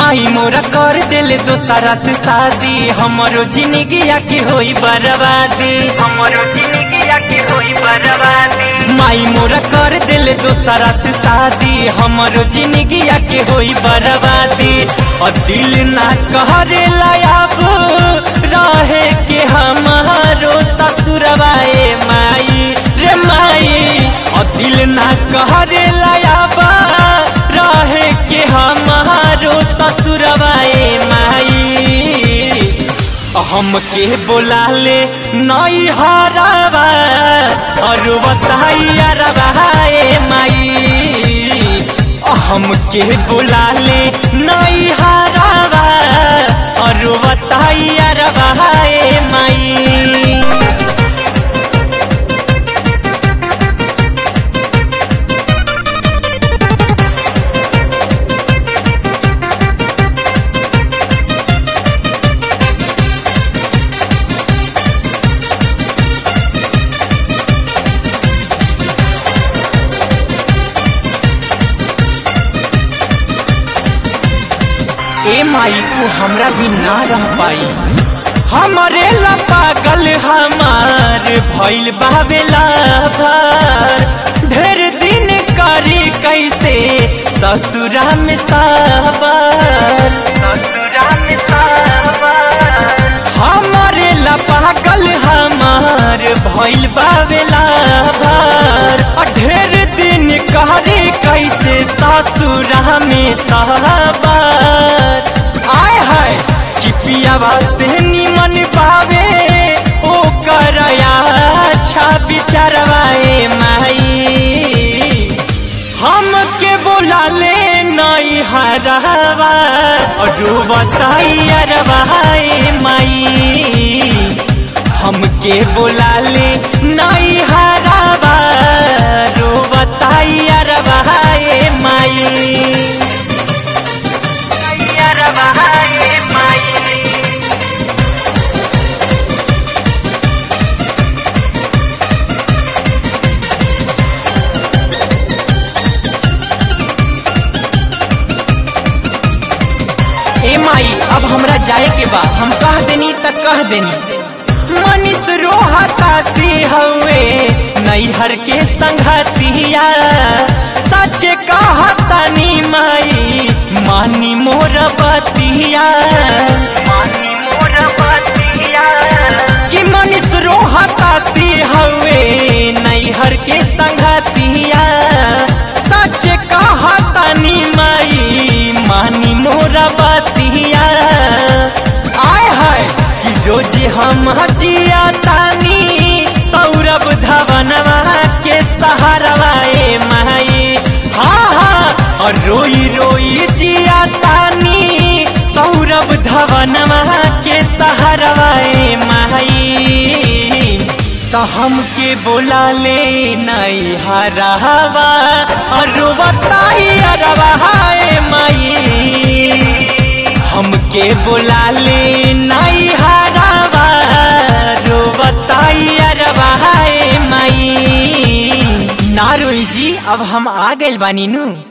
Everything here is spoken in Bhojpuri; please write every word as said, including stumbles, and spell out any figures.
माई मोरा कर दिल दोसरा से शादी, हमारो जिंदगी के होई बर्बादी, हमारो जिंदगी के होई बर्बादी। माई मोरा कर दिल दोसरा से शादी, हमारो जिंदगी के होई बर्बादी। और दिल ना कहरे लायाब रहे के हमारो ससुरवाए माई रे माई। और दिल ना कहरे लायाब रहे के हमारो ससुरवाए माई। हमके बोला ले नई हरावा और बताइया रवाए माई। हमके बुला ले नई हरावा और बताइया रवाए माई। ए माई तू हमरा भी ना रह पाई, हमारे ला पागल हमार भइल बाबेला भार। ढेर दिन करी कैसे ससुरा में साबर, ससुरा में साबर। हमारे ला पागल हमार भइल बाबेला भार। ढेर दिन करी कैसे ससुरा में साबर। आय हाय कि पियावा से निमन पावे ओ करया अच्छा बिचारवाए माई। हमके बोला ले नई हरावा और बताइया रवाए माई। हमके बोला ले नई हरावा रो बताइया रवाए माई। ए माई अब हमरा जाए के बाद हम कह देनी तक कह देनी। मनीष रोहता सी हवे नैहर के संगतिया, सच कहता नी माई मानी मोर बतिया, मानी मोर बतिया। कि मनीष रोहता सी हवे नैहर के संगतिया, सच कहता नी माई मानी मोर बतिया। आय हाय कि रोज हम जिया तानी सौरभ धवनवा के सहारवाए माई। हाँ हाँ और रोई रोई जिया तानी सौरभ धवनवा के सहारवाए माई। तो हमके बोला ले नई हरावा और बताइया रवाए माई। हमके बुला ले नई हरावा रो बताइया रवाए माई। ना रोई जी अब हम आ गइल बानी नु।